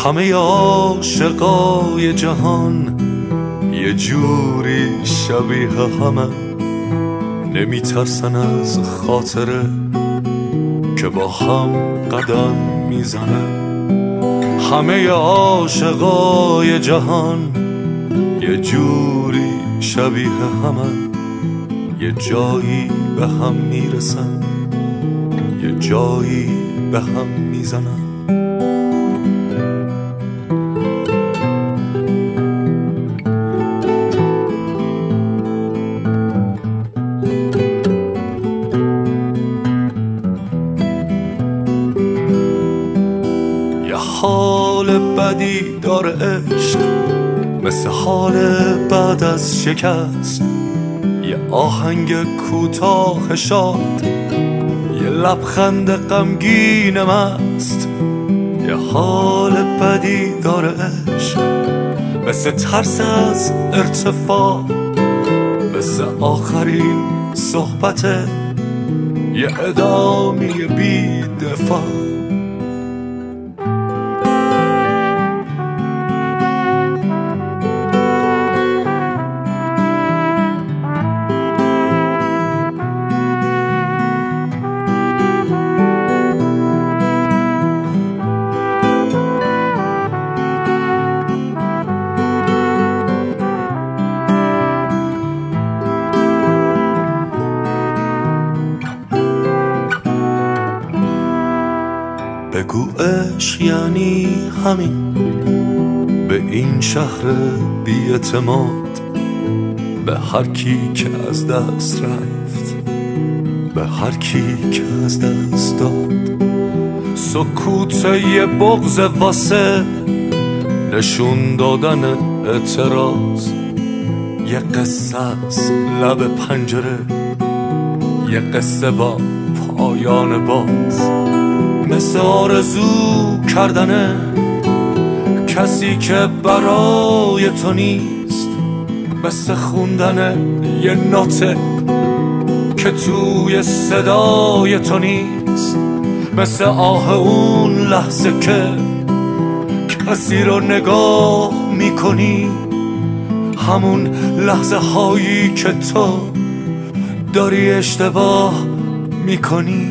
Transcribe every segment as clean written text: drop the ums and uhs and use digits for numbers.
همه عاشقای جهان یه جوری شبیه همه، نمیترسن از خاطره که با هم قدم میزنن. همه عاشقای جهان یه جوری شبیه همه، یه جایی به هم میرسن، یه جایی به هم میزنن. حال بدی داره عشق، مثل حال بعد از شکست. یه آهنگ کوتاه شاد، یه لبخند غمگین مست. یه حال بدی داره عشق، مثل ترس از ارتفاع، مثل آخرین صحبت یه ادامی بی دفاع. بگو عشق یعنی همین، به این شهر بی اعتماد، به هر کی که از دست رفت، به هر کی که از دست داد. سکوت یه بغض واسه نشون دادن اعتراض. یه قصه از لب پنجره، یه قصه با پایان باز. مثل آرزو کردنه کسی که برای تو نیست، مثل خوندن یه نوته که توی صدای تو نیست، مثل آه اون لحظه که کسی رو نگاه میکنی، همون لحظه هایی که تو داری اشتباه میکنی.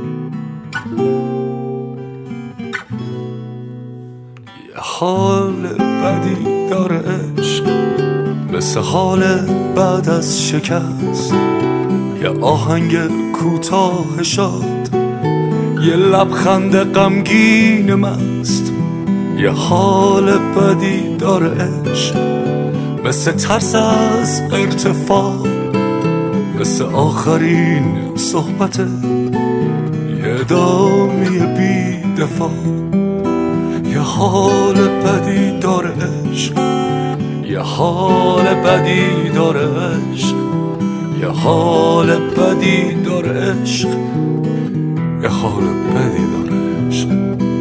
حال بدی داره عشق، مثل حال بعد از شکست. یه آهنگ کوتاه شاد، یه لبخند غمگین مست. یه حال بدی داره عشق، مثل ترس از ارتفاع، مثل آخرین صحبت یه ادامی بی دفاع. یه حال بدی داره عشق، یه حال بدی داره عشق، یه حال بدی داره عشق، یه حال بدی داره عشق.